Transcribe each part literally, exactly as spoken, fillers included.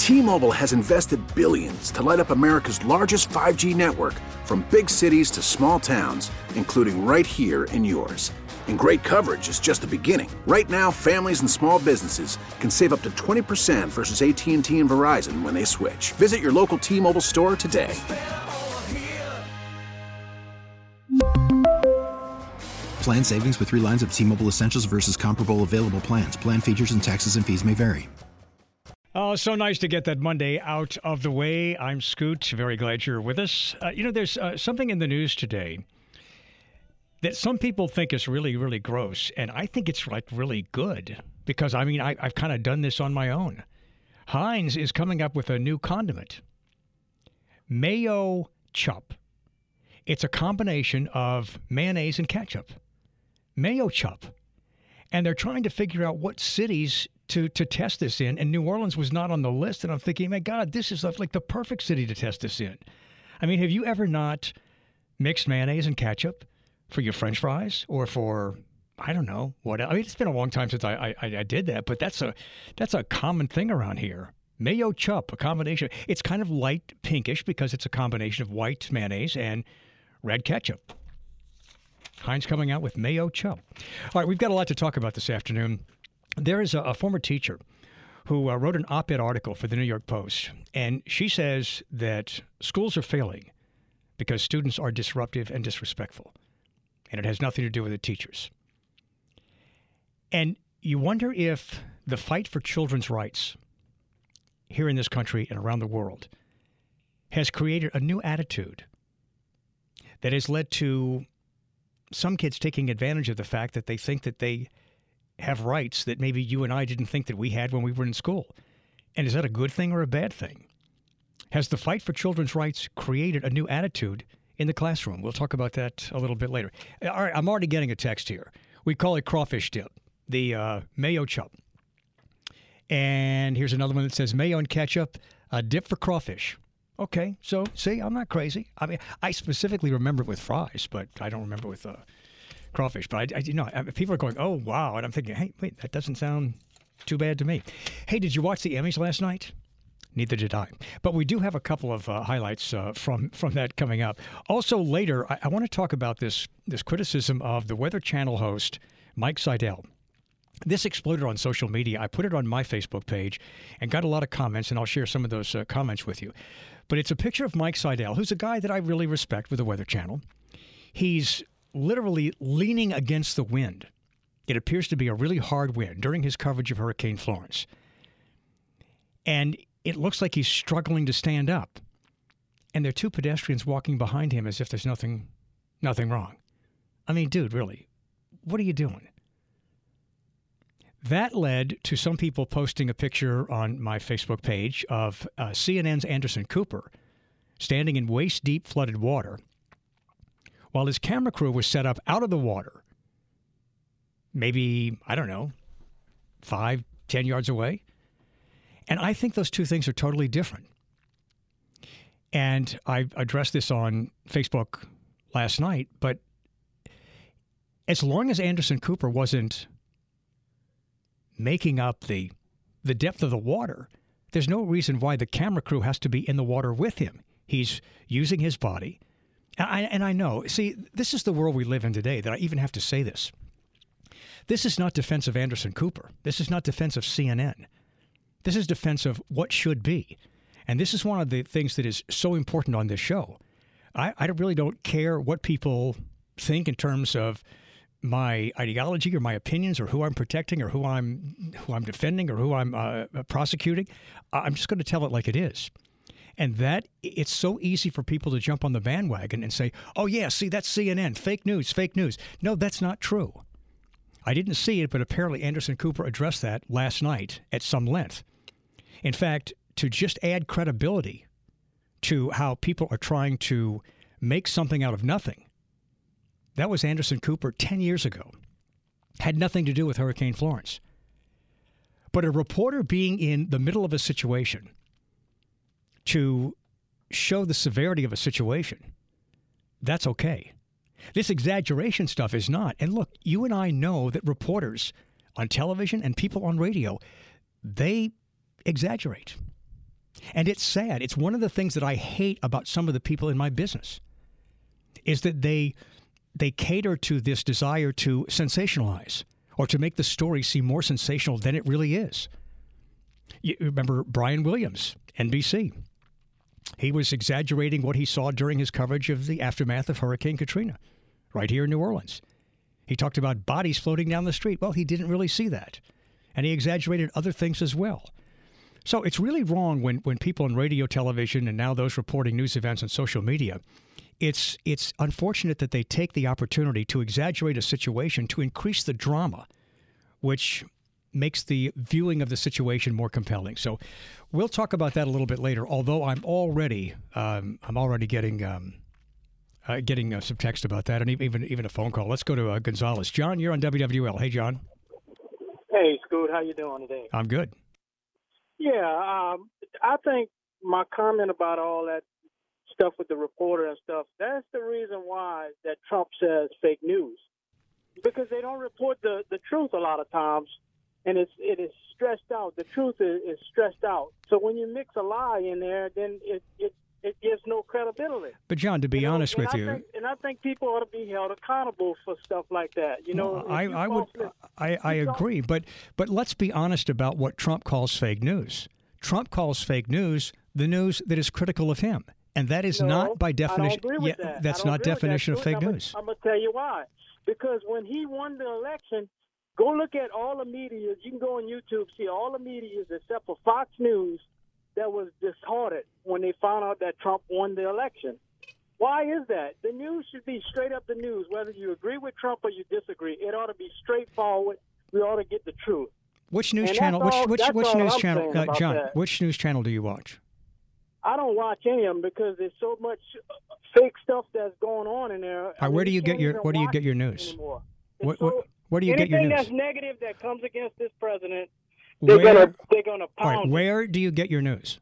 T-Mobile has invested billions to light up America's largest five G network, from big cities to small towns, including right here in yours. And great coverage is just the beginning. Right now, families and small businesses can save up to twenty percent versus A T and T and Verizon when they switch. Visit your local T-Mobile store today. Plan savings with three lines of T-Mobile Essentials versus comparable available plans. Plan features and taxes and fees may vary. Oh, so nice to get that Monday out of the way. I'm Scoot. Very glad you're with us. Uh, you know, there's uh, something in the news today that some people think is really, really gross, and I think it's like really good because, I mean, I, I've kind of done this on my own. Heinz is coming up with a new condiment, Mayo Chup. It's a combination of mayonnaise and ketchup. Mayo Chup. And they're trying to figure out what cities to, to test this in, and New Orleans was not on the list, and I'm thinking, my God, this is like the perfect city to test this in. I mean, have you ever not mixed mayonnaise and ketchup for your French fries or for, I don't know, what? I mean, it's been a long time since I, I, I did that, but that's a that's a common thing around here. Mayo Chup, a combination. It's kind of light pinkish because it's a combination of white mayonnaise and red ketchup. Heinz coming out with Mayo Chup. All right, we've got a lot to talk about this afternoon. There is a, a former teacher who uh, wrote an op-ed article for the New York Post, and she says that schools are failing because students are disruptive and disrespectful, and it has nothing to do with the teachers. And you wonder if the fight for children's rights here in this country and around the world has created a new attitude that has led to some kids taking advantage of the fact that they think that they have rights that maybe you and I didn't think that we had when we were in school. And is that a good thing or a bad thing? Has the fight for children's rights created a new attitude in the classroom? We'll talk about that a little bit later. All right, I'm already getting a text here. We call it crawfish dip, the uh, Mayo Chup. And here's another one that says mayo and ketchup, a dip for crawfish. Okay, so see, I'm not crazy. I mean, I specifically remember it with fries, but I don't remember with uh, crawfish. But I, I, you know, people are going, "Oh, wow," and I'm thinking, "Hey, wait, that doesn't sound too bad to me." Hey, did you watch the Emmys last night? Neither did I. But we do have a couple of uh, highlights uh, from from that coming up. Also later, I, I want to talk about this this criticism of the Weather Channel host Mike Seidel. This exploded on social media. I put it on my Facebook page and got a lot of comments, and I'll share some of those uh, comments with you. But it's a picture of Mike Seidel, who's a guy that I really respect with the Weather Channel. He's literally leaning against the wind. It appears to be a really hard wind during his coverage of Hurricane Florence. And it looks like he's struggling to stand up. And there are two pedestrians walking behind him as if there's nothing, nothing wrong. I mean, dude, really, what are you doing? That led to some people posting a picture on my Facebook page of uh, C N N's Anderson Cooper standing in waist-deep flooded water while his camera crew was set up out of the water, maybe, I don't know, five, ten yards away. And I think those two things are totally different. And I addressed this on Facebook last night, but as long as Anderson Cooper wasn't making up the the depth of the water, there's no reason why the camera crew has to be in the water with him. He's using his body. And I, and I know, see, this is the world we live in today that I even have to say this. This is not defense of Anderson Cooper. This is not defense of C N N. This is defense of what should be. And this is one of the things that is so important on this show. I, I really don't care what people think in terms of my ideology or my opinions or who I'm protecting or who I'm who I'm defending or who I'm uh, prosecuting. I'm just going to tell it like it is. And that it's so easy for people to jump on the bandwagon and say, oh, yeah, see, that's C N N, fake news, fake news. No, that's not true. I didn't see it, but apparently Anderson Cooper addressed that last night at some length. In fact, to just add credibility to how people are trying to make something out of nothing, that was Anderson Cooper ten years ago. Had nothing to do with Hurricane Florence. But a reporter being in the middle of a situation to show the severity of a situation, that's okay. This exaggeration stuff is not. And look, you and I know that reporters on television and people on radio, they exaggerate. And it's sad. It's one of the things that I hate about some of the people in my business is that they they cater to this desire to sensationalize or to make the story seem more sensational than it really is. You remember Brian Williams, N B C. He was exaggerating what he saw during his coverage of the aftermath of Hurricane Katrina right here in New Orleans. He talked about bodies floating down the street. Well, he didn't really see that. And he exaggerated other things as well. So it's really wrong when, when people on radio, television, and now those reporting news events on social media, it's it's unfortunate that they take the opportunity to exaggerate a situation to increase the drama, which makes the viewing of the situation more compelling. So we'll talk about that a little bit later, although I'm already um, I'm already getting um, uh, getting uh, some text about that and even even a phone call. Let's go to uh, Gonzalez. John, you're on W W L. Hey, John. Hey, Scoot. How you doing today? I'm good. Yeah, um, I think my comment about all that stuff with the reporter and stuff, that's the reason why that Trump says fake news. Because they don't report the, the truth a lot of times, and it's, it is stressed out. The truth is, is stressed out. So when you mix a lie in there, then it, it, it gives no credibility. But, John, to be you know, honest with I you... Think, and I think people ought to be held accountable for stuff like that. You know, well, I, I would, I, I agree. But but let's be honest about what Trump calls fake news. Trump calls fake news the news that is critical of him. And that is no, not by definition... I don't agree with yeah, that. That's not definition that. of fake I'm news. I'm going to tell you why. Because when he won the election, go look at all the media. You can go on YouTube, see all the media except for Fox News that was disheartened when they found out that Trump won the election. Why is that? The news should be straight up the news, whether you agree with Trump or you disagree. It ought to be straightforward. We ought to get the truth. Which news and channel? Which all, which which news I'm channel, uh, John? That. Which news channel do you watch? I don't watch any of them because there's so much fake stuff that's going on in there. Right, where do you get your Where do you get your news? What, so what, where do you get your news? Anything that's negative that comes against this president, they're where, gonna they're gonna pound. Right, where do you get your news?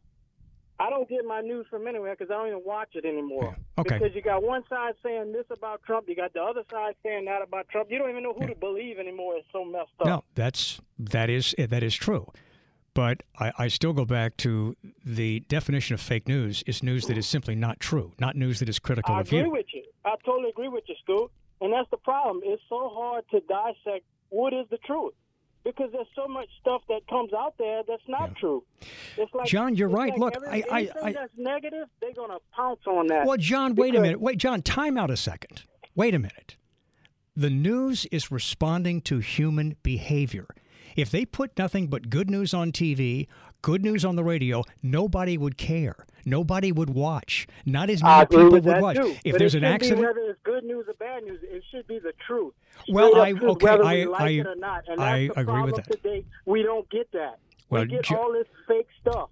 I don't get my news from anywhere because I don't even watch it anymore. Yeah. Okay. Because you got one side saying this about Trump, you got the other side saying that about Trump. You don't even know who yeah. to believe anymore. It's so messed up. No, that's that is that is true. But I, I still go back to the definition of fake news is news that is simply not true, not news that is critical I of you. I agree with you. I totally agree with you, Stu. And that's the problem. It's so hard to dissect what is the truth because there's so much stuff that comes out there that's not yeah. true. It's like, John, you're right. Like Look, every, I, I, anything I, that's negative, they're going to pounce on that. Well, John, wait a minute. Wait, John, time out a second. Wait a minute. The news is responding to human behavior. If they put nothing but good news on T V, good news on the radio, nobody would care. Nobody would watch. Not as many people would watch. Too. If but there's it an accident, be whether it's good news or bad news, it should be the truth. Well, I truth, okay, whether I we like I, it or not. And I that's the agree with problem that. Today, we don't get that. Well, we get Jo- all this fake stuff.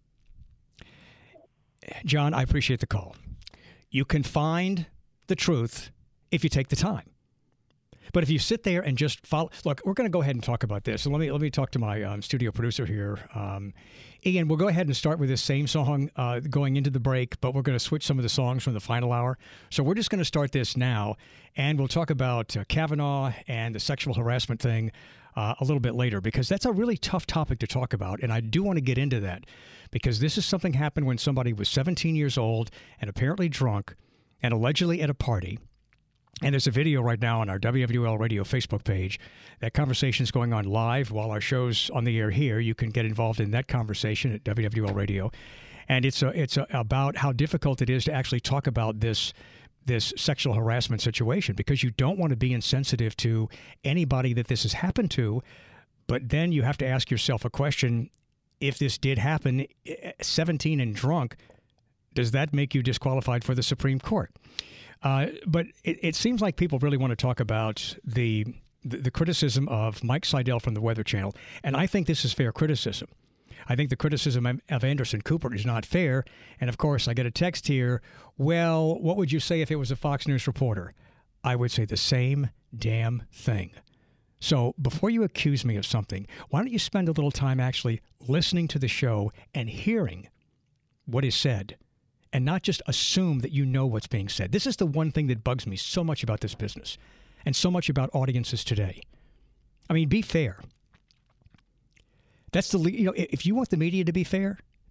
John, I appreciate the call. You can find the truth if you take the time. But if you sit there and just follow, look, we're going to go ahead and talk about this. So let me let me talk to my um, studio producer here, um, Ian. We'll go ahead and start with this same song uh, going into the break, but we're going to switch some of the songs from the final hour. So we're just going to start this now, and we'll talk about uh, Kavanaugh and the sexual harassment thing uh, a little bit later because that's a really tough topic to talk about, and I do want to get into that because this is something happened when somebody was seventeen years old and apparently drunk and allegedly at a party. And there's a video right now on our W W L Radio Facebook page. That conversation is going on live while our show's on the air here. You can get involved in that conversation at W W L Radio. And it's a, it's a, about how difficult it is to actually talk about this this sexual harassment situation because you don't want to be insensitive to anybody that this has happened to. But then you have to ask yourself a question. If this did happen, seventeen and drunk, does that make you disqualified for the Supreme Court? Uh, but it, it seems like people really want to talk about the, the the criticism of Mike Seidel from the Weather Channel, and I think this is fair criticism. I think the criticism of Anderson Cooper is not fair, and of course I get a text here, well, what would you say if it was a Fox News reporter? I would say the same damn thing. So before you accuse me of something, why don't you spend a little time actually listening to the show and hearing what is said? And not just assume that you know what's being said. This is the one thing that bugs me so much about this business and so much about audiences today. I mean, be fair. That's the, you know, if you want the media to be fair,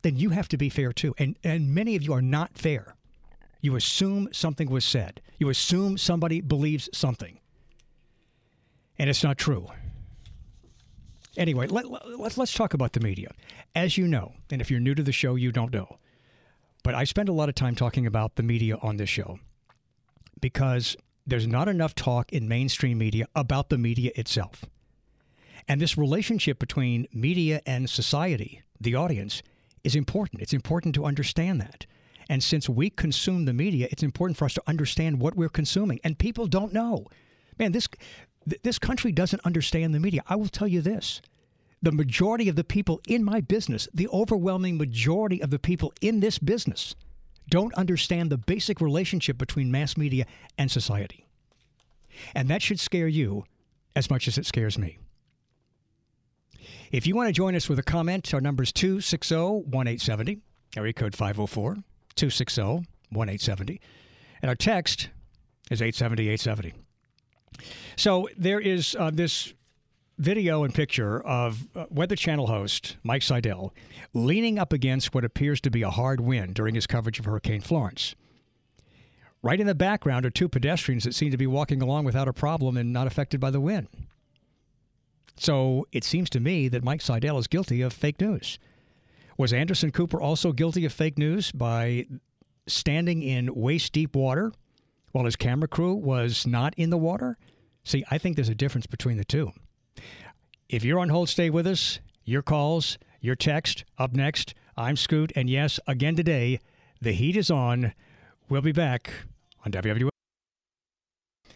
then you have to be fair too. And and many of you are not fair. You assume something was said. You assume somebody believes something. And it's not true. Anyway, let, let, let's talk about the media. As you know, and if you're new to the show, you don't know, but I spend a lot of time talking about the media on this show because there's not enough talk in mainstream media about the media itself. And this relationship between media and society, the audience, is important. It's important to understand that. And since we consume the media, it's important for us to understand what we're consuming. And people don't know. Man, this this country doesn't understand the media. I will tell you this. The majority of the people in my business, the overwhelming majority of the people in this business, don't understand the basic relationship between mass media and society. And that should scare you as much as it scares me. If you want to join us with a comment, our number is two six zero, one eight seven zero, area code five oh four, two six zero, one eight seven zero. And our text is eight seven zero, eight seven zero. So there is uh, this video and picture of uh, Weather Channel host Mike Seidel leaning up against what appears to be a hard wind during his coverage of Hurricane Florence. Right in the background are two pedestrians that seem to be walking along without a problem and not affected by the wind. So it seems to me that Mike Seidel is guilty of fake news. Was Anderson Cooper also guilty of fake news by standing in waist-deep water while his camera crew was not in the water? See, I think there's a difference between the two. If you're on hold, stay with us. Your calls, your text, up next. I'm Scoot, and yes, again today, the heat is on. We'll be back on W W L.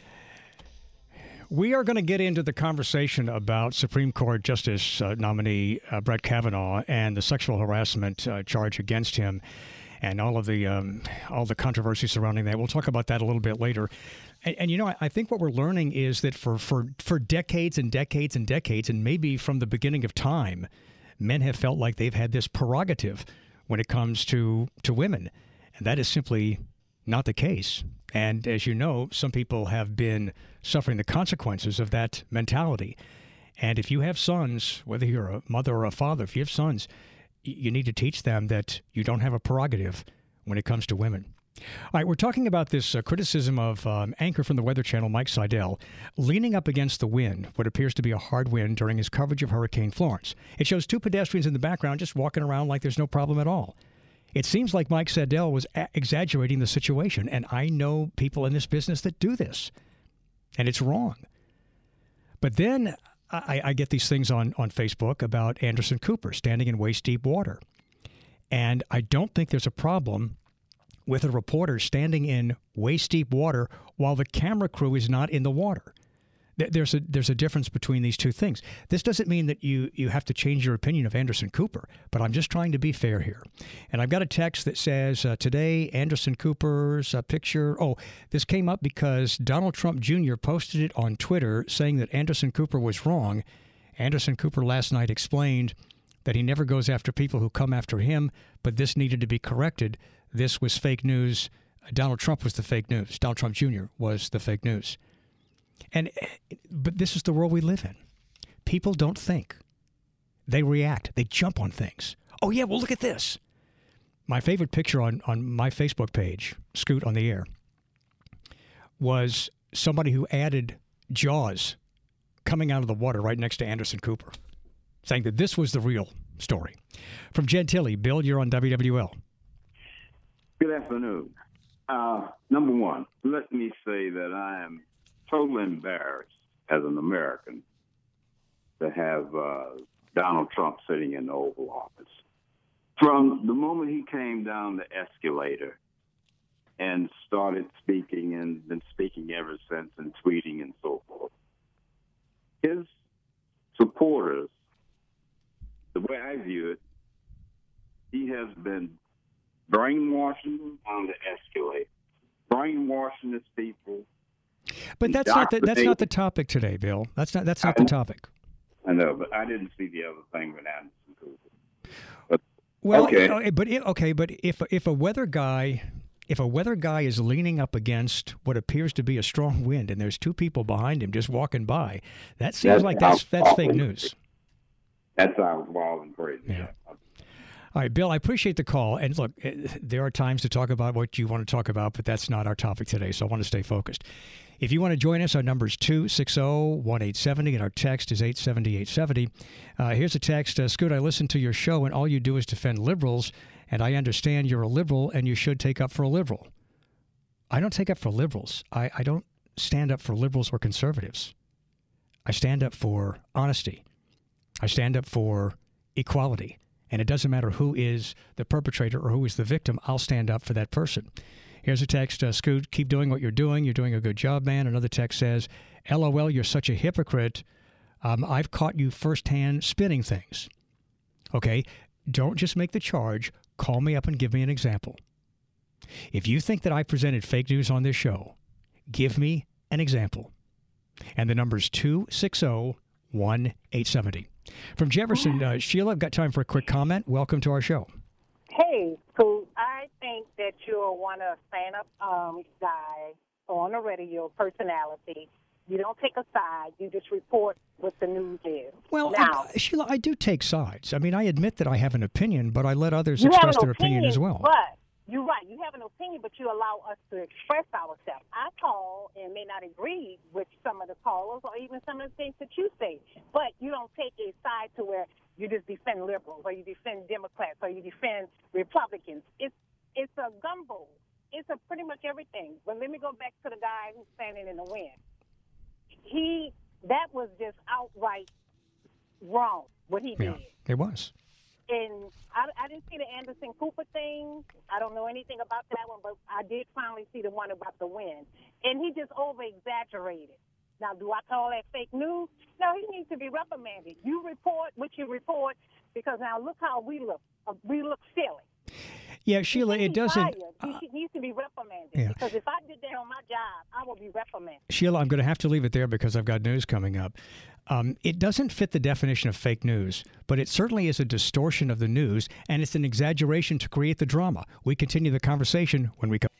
We are going to get into the conversation about Supreme Court Justice uh, nominee uh, Brett Kavanaugh and the sexual harassment uh, charge against him, and all of the um, all the controversy surrounding that. We'll talk about that a little bit later. And, and you know, I, I think what we're learning is that for, for, for decades and decades and decades, and maybe from the beginning of time, men have felt like they've had this prerogative when it comes to, to women. And that is simply not the case. And as you know, some people have been suffering the consequences of that mentality. And if you have sons, whether you're a mother or a father, if you have sons, you need to teach them that you don't have a prerogative when it comes to women. All right, we're talking about this uh, criticism of um, anchor from the Weather Channel, Mike Seidel, leaning up against the wind, what appears to be a hard wind during his coverage of Hurricane Florence. It shows two pedestrians in the background just walking around like there's no problem at all. It seems like Mike Seidel was a- exaggerating the situation, and I know people in this business that do this, and it's wrong. But then I, I get these things on, on Facebook about Anderson Cooper standing in waist-deep water, and I don't think there's a problem with a reporter standing in waist-deep water while the camera crew is not in the water. There's a there's a difference between these two things. This doesn't mean that you, you have to change your opinion of Anderson Cooper, but I'm just trying to be fair here. And I've got a text that says, uh, today, Anderson Cooper's uh, picture. Oh, this came up because Donald Trump Junior posted it on Twitter saying that Anderson Cooper was wrong. Anderson Cooper last night explained that he never goes after people who come after him, but this needed to be corrected. This was fake news. Donald Trump was the fake news. Donald Trump Junior was the fake news. And but this is the world we live in. People don't think. They react. They jump on things. Oh, yeah, well, look at this. My favorite picture on, on my Facebook page, Scoot on the Air, was somebody who added Jaws coming out of the water right next to Anderson Cooper, saying that this was the real story. From Gentilly, Bill, you're on W W L. Good afternoon. Uh, number one, let me say that I am totally embarrassed as an American to have uh, Donald Trump sitting in the Oval Office. From the moment he came down the escalator and started speaking and been speaking ever since and tweeting and so forth, his supporters, the way I view it, he has been brainwashing them on the escalator, brainwashing his people. But that's not the, that's not the topic today, Bill. That's not that's not the topic. I know, but I didn't see the other thing with Anderson Cooper. But, well, okay. but it, okay, but if if a weather guy if a weather guy is leaning up against what appears to be a strong wind, and there's two people behind him just walking by, that seems that's like that's that's fake news. That's how wild and crazy. Yeah. All right, Bill, I appreciate the call. And look, there are times to talk about what you want to talk about, but that's not our topic today, so I want to stay focused. If you want to join us, our number is two six zero, one eight seven zero, and our text is eight seven zero, eight seven zero. Uh, here's a text. Uh, Scoot, I listened to your show, and all you do is defend liberals, and I understand you're a liberal, and you should take up for a liberal. I don't take up for liberals. I, I don't stand up for liberals or conservatives. I stand up for honesty. I stand up for equality. And it doesn't matter who is the perpetrator or who is the victim, I'll stand up for that person. Here's a text, uh, Scoot, keep doing what you're doing. You're doing a good job, man. Another text says, LOL, you're such a hypocrite. Um, I've caught you firsthand spinning things. Okay, don't just make the charge. Call me up and give me an example. If you think that I presented fake news on this show, give me an example. And the number is two six zero, one eight seven zero. From Jefferson, uh, Sheila, I've got time for a quick comment. Welcome to our show. Hey, so I think that you're one of stand-up um, guy on the radio personality. You don't take a side. You just report what the news is. Well, now, I, Sheila, I do take sides. I mean, I admit that I have an opinion, but I let others express their opinion, opinion as well. But you're right. You have an opinion, but you allow us to express ourselves. I call and may not agree with some of the callers or even some of the things that you say, but you don't take a side to where you just defend liberals or you defend Democrats or you defend Republicans. It's it's a gumbo. It's a pretty much everything. But let me go back to the guy who's standing in the wind. He that was just outright wrong what he yeah, did. It was. And I, I didn't see the Anderson Cooper thing. I don't know anything about that one, but I did finally see the one about the wind. And he just over-exaggerated. Now, do I call that fake news? No, he needs to be reprimanded. You report what you report, because now look how we look. Uh, we look silly. Yeah, Sheila, it doesn't... Uh, he needs to be reprimanded. Yeah. Because if I did that on my job, I would be reprimanded. Sheila, I'm going to have to leave it there because I've got news coming up. Um, it doesn't fit the definition of fake news, but it certainly is a distortion of the news, and it's an exaggeration to create the drama. We continue the conversation when we come.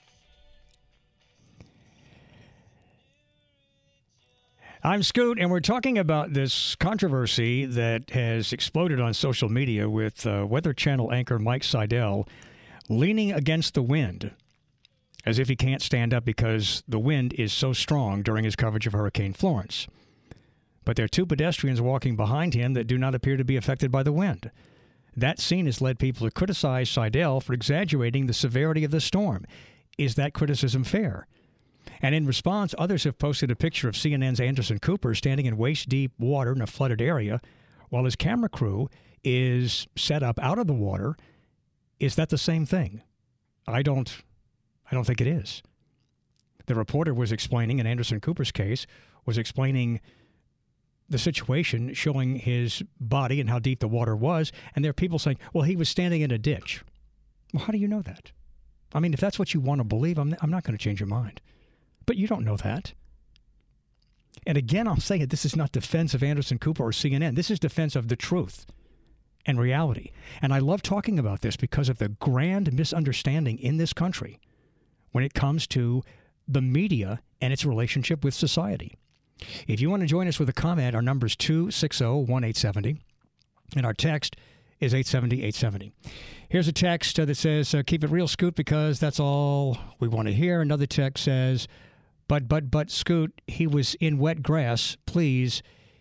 I'm Scoot, and we're talking about this controversy that has exploded on social media with uh, Weather Channel anchor Mike Seidel leaning against the wind as if he can't stand up because the wind is so strong during his coverage of Hurricane Florence. But there are two pedestrians walking behind him that do not appear to be affected by the wind. That scene has led people to criticize Seidel for exaggerating the severity of the storm. Is that criticism fair? And in response, others have posted a picture of C N N's Anderson Cooper standing in waist-deep water in a flooded area while his camera crew is set up out of the water. Is that the same thing? I don't, I don't think it is. The reporter was explaining, in Anderson Cooper's case, was explaining the situation, showing his body and how deep the water was, and there are people saying, well, he was standing in a ditch. Well, how do you know that? I mean, if that's what you want to believe, I'm, I'm not going to change your mind. But you don't know that. And again, I'll say it, this is not defense of Anderson Cooper or C N N. This is defense of the truth and reality. And I love talking about this because of the grand misunderstanding in this country when it comes to the media and its relationship with society. If you want to join us with a comment, our number is two six zero, one eight seven zero, and our text is eight seven zero, eight seven zero. Here's a text uh, that says, uh, keep it real, Scoot, because that's all we want to hear. Another text says, but, but, but, Scoot, he was in wet grass. Please,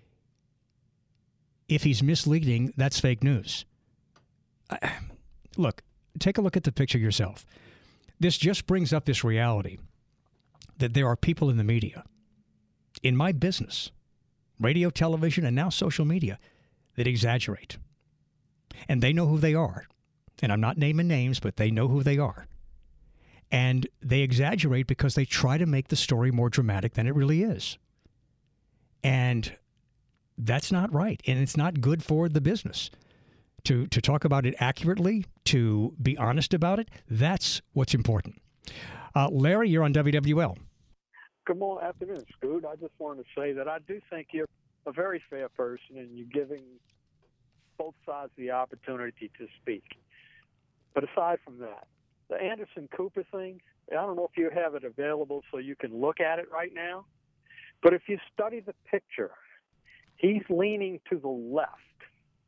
if he's misleading, that's fake news. Uh, look, take a look at the picture yourself. This just brings up this reality that there are people in the media, in my business, radio, television, and now social media, that exaggerate. And they know who they are. And I'm not naming names, but they know who they are. And they exaggerate because they try to make the story more dramatic than it really is. And that's not right. And it's not good for the business. To, to talk about it accurately, to be honest about it, that's what's important. Uh, Larry, you're on W W L. Good morning, afternoon, Scoot. I just wanted to say that I do think you're a very fair person and you're giving both sides the opportunity to speak. But aside from that, the Anderson Cooper thing, I don't know if you have it available so you can look at it right now, but if you study the picture, he's leaning to the left.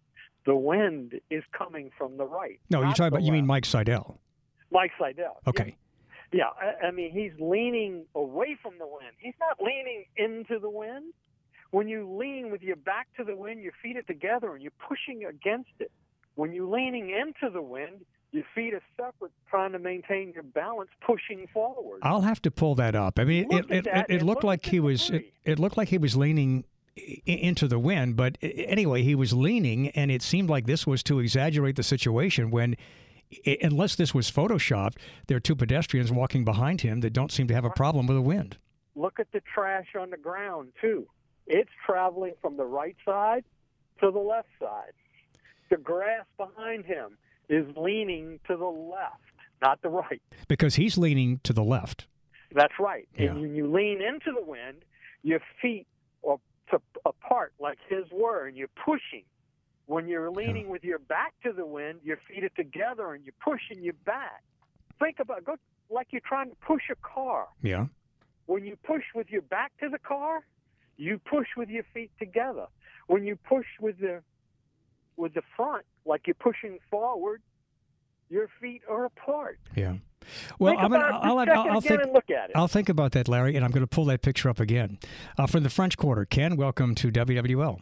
the wind is coming from the right. No, you're talking about, you mean Mike Seidel. Mike Seidel. Okay. Yeah, yeah I, I mean, he's leaning away from the wind. He's not leaning into the wind. When you lean with your back to the wind, your feet are together and you're pushing against it. When you're leaning into the wind, your feet are separate, trying to maintain your balance, pushing forward. I'll have to pull that up. I mean, it, it, it, it looked like he was it, it looked like he was leaning into the wind, but anyway, he was leaning, and it seemed like this was to exaggerate the situation when, unless this was photoshopped, there are two pedestrians walking behind him that don't seem to have a problem with the wind. Look at the trash on the ground, too. It's traveling from the right side to the left side. The grass behind him is leaning to the left, not the right. Because he's leaning to the left. That's right. Yeah. And when you lean into the wind, your feet are to, apart like his were, and you're pushing. When you're leaning yeah. with your back to the wind, your feet are together, and you're pushing your back. Think about it. Go like you're trying to push a car. Yeah. When you push with your back to the car, you push with your feet together. When you push with the with the front, like you're pushing forward, your feet are apart. Yeah. Well, think I'm gonna, about it. I'll, I'll, Check I'll, it I'll again think. And look at it. I'll think about that, Larry, and I'm going to pull that picture up again. Uh, from the French Quarter, Ken, welcome to W W L.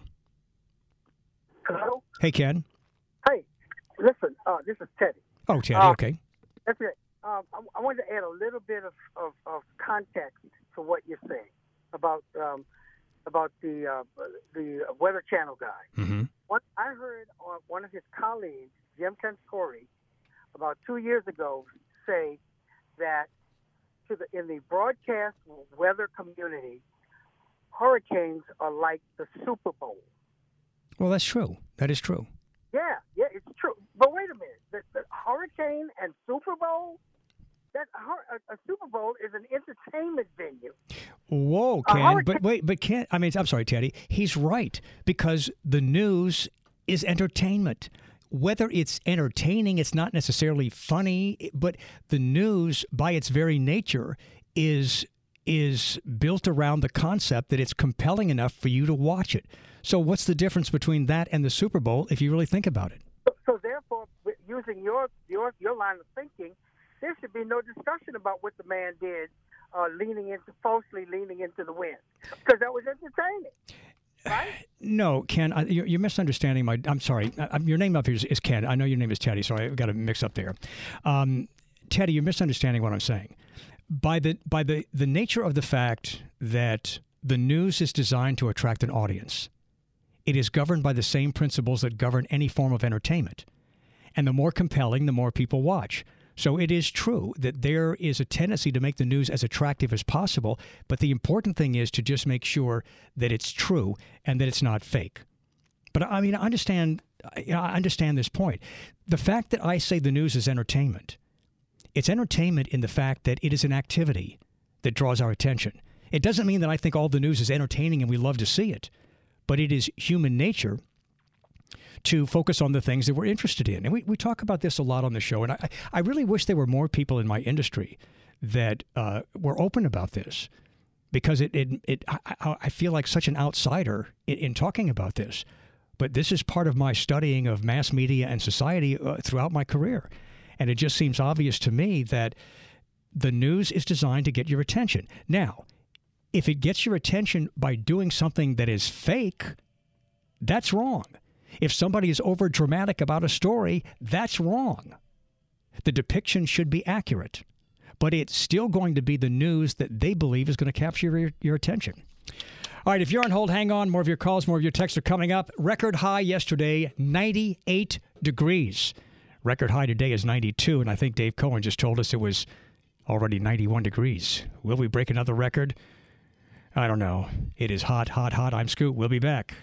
Hello. Hey, Ken. Hey, listen. Uh, this is Teddy. Oh, Teddy. Uh, okay. That's it. Um, I, I wanted to add a little bit of, of, of context to what you're saying about um, about the uh, the Weather Channel guy. Mm-hmm. What I heard on one of his colleagues, Jim Tensori, about two years ago, say that to the in the broadcast weather community, hurricanes are like the Super Bowl. Well, that's true. That is true. Yeah, yeah, it's true. But wait a minute, the, the hurricane and Super Bowl. That a, a Super Bowl is an entertainment venue. Whoa, Ken! But wait, but Ken. I mean, I'm sorry, Teddy. He's right, because the news is entertainment. Whether it's entertaining, it's not necessarily funny, but the news, by its very nature, is is built around the concept that it's compelling enough for you to watch it. So, what's the difference between that and the Super Bowl, if you really think about it? So, so therefore, using your your your line of thinking, there should be no discussion about what the man did, uh, leaning into falsely leaning into the wind, because that was entertaining, right? No, Ken, I, you're, you're misunderstanding my. I'm sorry. I, your name up here is, is Ken. I know your name is Teddy, so I've got to mix up there. Um, Teddy, you're misunderstanding what I'm saying. By the by the the nature of the fact that the news is designed to attract an audience, it is governed by the same principles that govern any form of entertainment, and the more compelling, the more people watch. So it is true that there is a tendency to make the news as attractive as possible, but the important thing is to just make sure that it's true and that it's not fake. But I mean, I understand, I understand this point. The fact that I say the news is entertainment, it's entertainment in the fact that it is an activity that draws our attention. It doesn't mean that I think all the news is entertaining and we love to see it, but it is human nature to focus on the things that we're interested in. And we, we talk about this a lot on the show. And I, I really wish there were more people in my industry that uh, were open about this, because it, it, it I, I feel like such an outsider in, in talking about this. But this is part of my studying of mass media and society uh, throughout my career. And it just seems obvious to me that the news is designed to get your attention. Now, if it gets your attention by doing something that is fake, that's wrong. If somebody is over dramatic about a story, that's wrong. The depiction should be accurate, but it's still going to be the news that they believe is going to capture your, your attention. All right, if you're on hold, hang on. More of your calls, more of your texts are coming up. Record high yesterday, ninety-eight degrees. Record high today is ninety-two, and I think Dave Cohen just told us it was already ninety-one degrees. Will we break another record? I don't know. It is hot, hot, hot. I'm Scoot. We'll be back.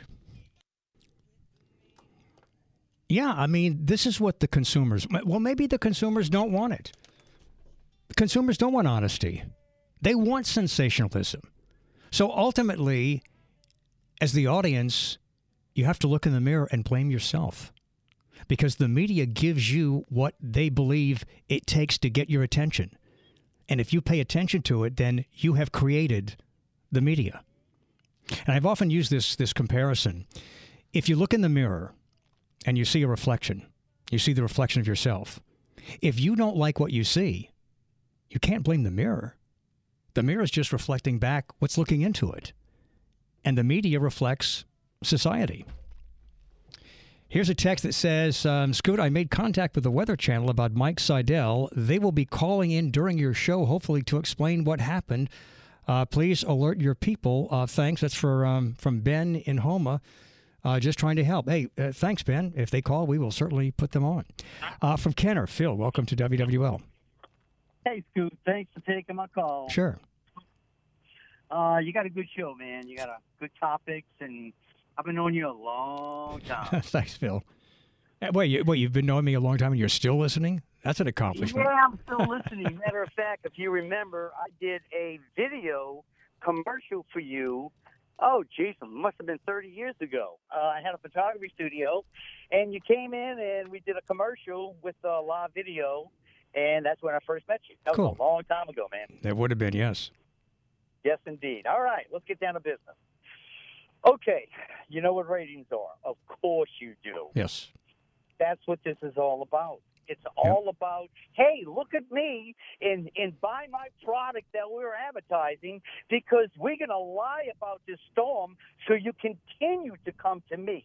Yeah, I mean, this is what the consumers... Well, maybe the consumers don't want it. Consumers don't want honesty. They want sensationalism. So ultimately, as the audience, you have to look in the mirror and blame yourself, because the media gives you what they believe it takes to get your attention. And if you pay attention to it, then you have created the media. And I've often used this, this comparison. If you look in the mirror and you see a reflection. You see the reflection of yourself. If you don't like what you see, you can't blame the mirror. The mirror is just reflecting back what's looking into it. And the media reflects society. Here's a text that says, um, Scoot, I made contact with the Weather Channel about Mike Seidel. They will be calling in during your show, hopefully, to explain what happened. Uh, please alert your people. Uh, thanks. That's for um, from Ben in Houma. Uh, just trying to help. Hey, uh, thanks, Ben. If they call, we will certainly put them on. Uh, from Kenner, Phil, welcome to W W L. Hey, Scoot. Thanks for taking my call. Sure. Uh, you got a good show, man. You got a good topics, and I've been knowing you a long time. Thanks, Phil. Wait, you, wait, you've been knowing me a long time, and you're still listening? That's an accomplishment. Yeah, I'm still listening. Matter of fact, if you remember, I did a video commercial for you. Oh, geez, it must have been thirty years ago. Uh, I had a photography studio, and you came in, and we did a commercial with a live video, and that's when I first met you. That was Cool. a long time ago, man. That would have been, yes. Yes, indeed. All right, let's get down to business. Okay, you know what ratings are. Of course you do. Yes. That's what this is all about. It's all yeah. about, hey, look at me and, and buy my product that we're advertising because we're going to lie about this storm so you continue to come to me.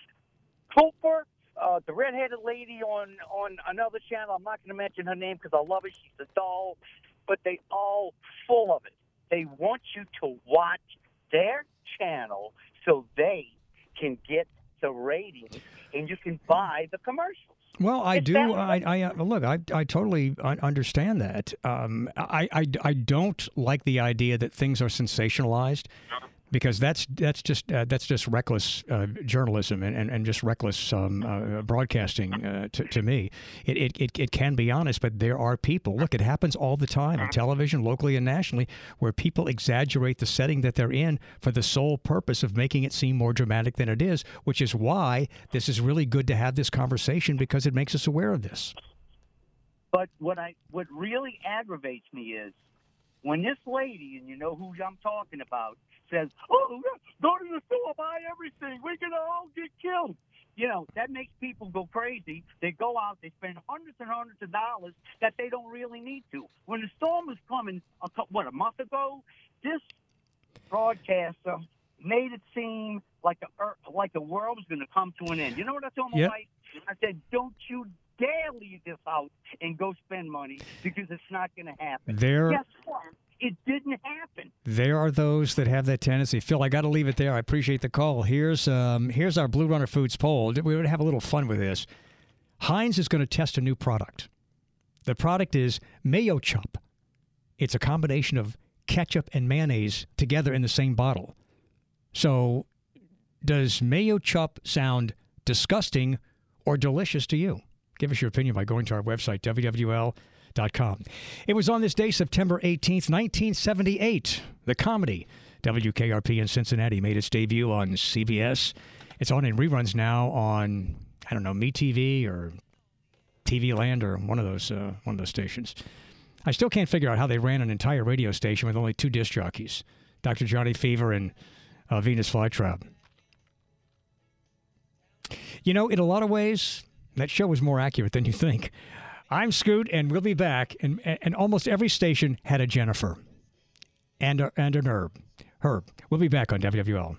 Cooper, uh, the redheaded lady on, on another channel, I'm not going to mention her name because I love her. She's a doll, but they all full of it. They want you to watch their channel so they can get the ratings and you can buy the commercials. Well, I it's do. I, I uh, look. I, I totally understand that. Um, I, I, I don't like the idea that things are sensationalized, because that's that's just uh, that's just reckless uh, journalism and, and, and just reckless um, uh, broadcasting uh, to, to me. It, it, it it can be honest, but there are people. Look, it happens all the time on television, locally and nationally, where people exaggerate the setting that they're in for the sole purpose of making it seem more dramatic than it is, which is why this is really good to have this conversation, because it makes us aware of this. But what I what really aggravates me is when this lady, and you know who I'm talking about, says, oh, go to the store, buy everything. We're going to all get killed. You know, that makes people go crazy. They go out, they spend hundreds and hundreds of dollars that they don't really need to. When the storm was coming, a couple, what, a month ago, this broadcaster made it seem like the, earth, like the world was going to come to an end. You know what I told my yep. wife? I said, don't you dare leave this out and go spend money, because it's not going to happen. There, Guess what? It didn't happen. There are those that have that tendency. Phil, I got to leave it there. I appreciate the call. Here's um, here's our Blue Runner Foods poll. We would have a little fun with this. Heinz is going to test a new product. The product is Mayo Chup. It's a combination of ketchup and mayonnaise together in the same bottle. So does Mayo Chup sound disgusting or delicious to you? Give us your opinion by going to our website, W W L dot com. It was on this day, September eighteenth, nineteen seventy-eight. The comedy W K R P in Cincinnati made its debut on C B S. It's on in reruns now on, I don't know, MeTV or T V Land or one of those uh, one of those stations. I still can't figure out how they ran an entire radio station with only two disc jockeys, Doctor Johnny Fever and uh, Venus Flytrap. You know, in a lot of ways, that show was more accurate than you think. I'm Scoot, and we'll be back. And, and almost every station had a Jennifer and, a, and an Herb. Herb. We'll be back on W W L.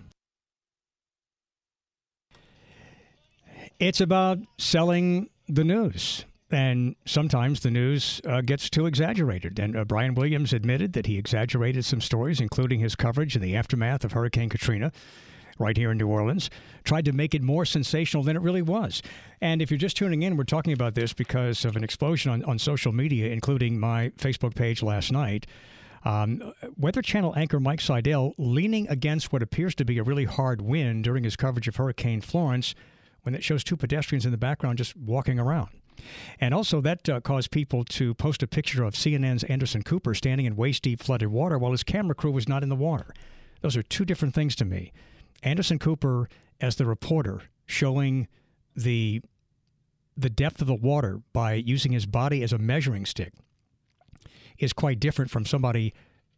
It's about selling the news. And sometimes the news uh, gets too exaggerated. And uh, Brian Williams admitted that he exaggerated some stories, including his coverage in the aftermath of Hurricane Katrina right here in New Orleans, tried to make it more sensational than it really was. And if you're just tuning in, we're talking about this because of an explosion on, on social media, including my Facebook page last night. Um, Weather Channel anchor Mike Seidel leaning against what appears to be a really hard wind during his coverage of Hurricane Florence, when it shows two pedestrians in the background just walking around. And also that uh, caused people to post a picture of C N N's Anderson Cooper standing in waist-deep flooded water while his camera crew was not in the water. Those are two different things to me. Anderson Cooper as the reporter showing the the depth of the water by using his body as a measuring stick is quite different from somebody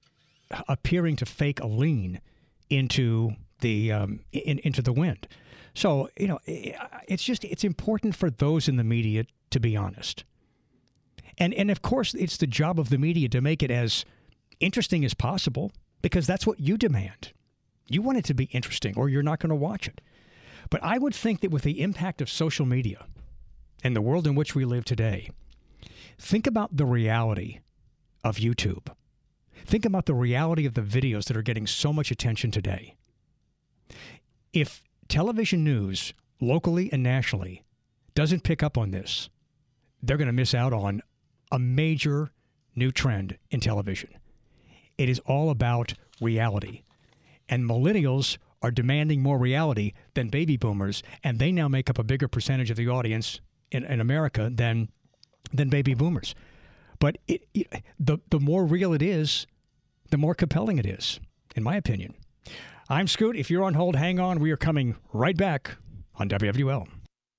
appearing to fake a lean into the um, in, into the wind. So, you know, it's just, it's important for those in the media to be honest. And, and of course, it's the job of the media to make it as interesting as possible because that's what you demand. You want it to be interesting or you're not going to watch it. But I would think that with the impact of social media and the world in which we live today, think about the reality of YouTube. Think about the reality of the videos that are getting so much attention today. If television news, locally and nationally, doesn't pick up on this, they're going to miss out on a major new trend in television. It is all about reality. And millennials are demanding more reality than baby boomers, and they now make up a bigger percentage of the audience in, in America than than baby boomers. But it, it, the the more real it is, the more compelling it is, in my opinion. I'm Scoot. If you're on hold, hang on. We are coming right back on W W L.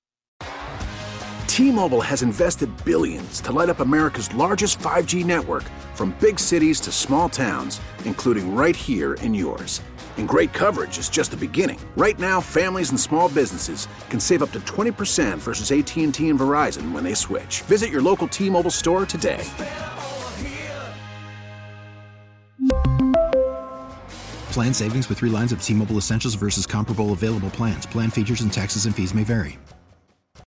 T-Mobile has invested billions to light up America's largest five G network, from big cities to small towns, including right here in yours. And great coverage is just the beginning. Right now, families and small businesses can save up to twenty percent versus A T and T and Verizon when they switch. Visit your local T-Mobile store today. Plan savings with three lines of T-Mobile Essentials versus comparable available plans. Plan features and taxes and fees may vary.